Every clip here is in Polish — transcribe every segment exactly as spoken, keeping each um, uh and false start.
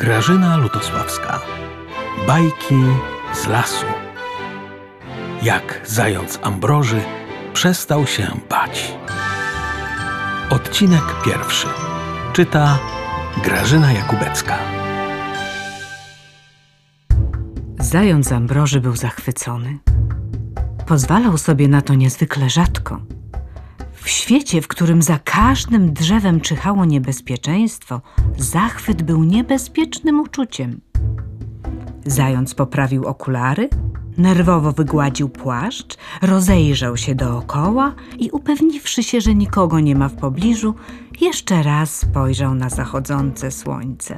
Grażyna Lutosławska. Bajki z lasu. Jak zając Ambroży przestał się bać. Odcinek pierwszy. Czyta Grażyna Jakubecka. Zając Ambroży był zachwycony. Pozwalał sobie na to niezwykle rzadko. W świecie, w którym za każdym drzewem czyhało niebezpieczeństwo, zachwyt był niebezpiecznym uczuciem. Zając poprawił okulary, nerwowo wygładził płaszcz, rozejrzał się dookoła i upewniwszy się, że nikogo nie ma w pobliżu, jeszcze raz spojrzał na zachodzące słońce.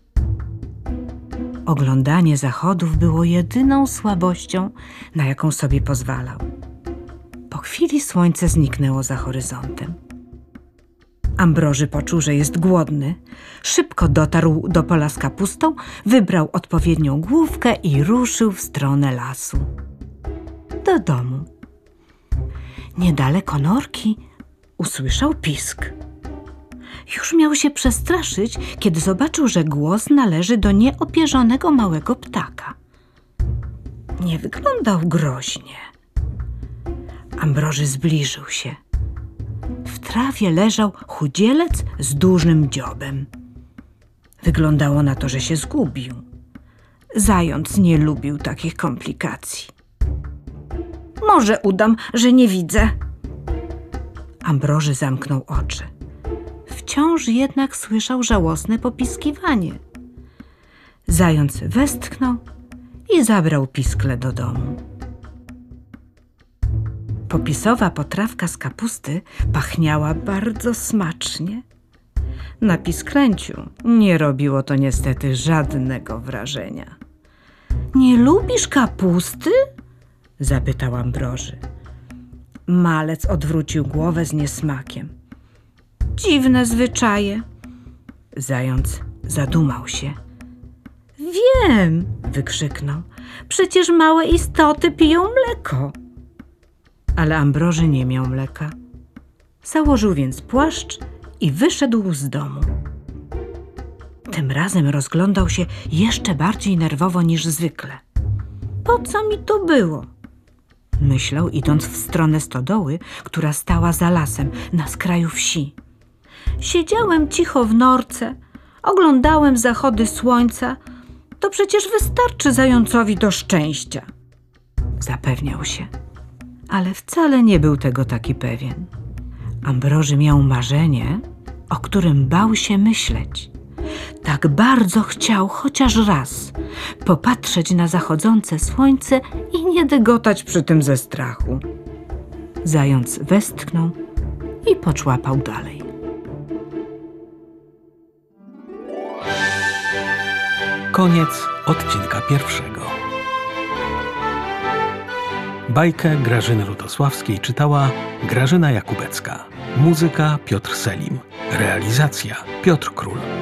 Oglądanie zachodów było jedyną słabością, na jaką sobie pozwalał. Po chwili słońce zniknęło za horyzontem. Ambroży poczuł, że jest głodny. Szybko dotarł do pola z kapustą, wybrał odpowiednią główkę i ruszył w stronę lasu. Do domu. Niedaleko norki usłyszał pisk. Już miał się przestraszyć, kiedy zobaczył, że głos należy do nieopierzonego małego ptaka. Nie wyglądał groźnie. Ambroży zbliżył się. W trawie leżał chudzielec z dużym dziobem. Wyglądało na to, że się zgubił. Zając nie lubił takich komplikacji. Może udam, że nie widzę. Ambroży zamknął oczy. Wciąż jednak słyszał żałosne popiskiwanie. Zając westchnął i zabrał pisklę do domu. Popisowa potrawka z kapusty pachniała bardzo smacznie. Na pisklęciu nie robiło to niestety żadnego wrażenia. Nie lubisz kapusty? Zapytał Ambroży. Malec odwrócił głowę z niesmakiem. Dziwne zwyczaje. Zając zadumał się. Wiem, wykrzyknął. Przecież małe istoty piją mleko. Ale Ambroży nie miał mleka. Założył więc płaszcz i wyszedł z domu. Tym razem rozglądał się jeszcze bardziej nerwowo niż zwykle. Po co mi to było? Myślał, idąc w stronę stodoły, która stała za lasem, na skraju wsi. Siedziałem cicho w norce, oglądałem zachody słońca. To przecież wystarczy zającowi do szczęścia. Zapewniał się. Ale wcale nie był tego taki pewien. Ambroży miał marzenie, o którym bał się myśleć. Tak bardzo chciał chociaż raz popatrzeć na zachodzące słońce i nie dygotać przy tym ze strachu. Zając westchnął i poczłapał dalej. Koniec odcinka pierwszego. Bajkę Grażyny Lutosławskiej czytała Grażyna Jakubecka. Muzyka Piotr Selim. Realizacja Piotr Król.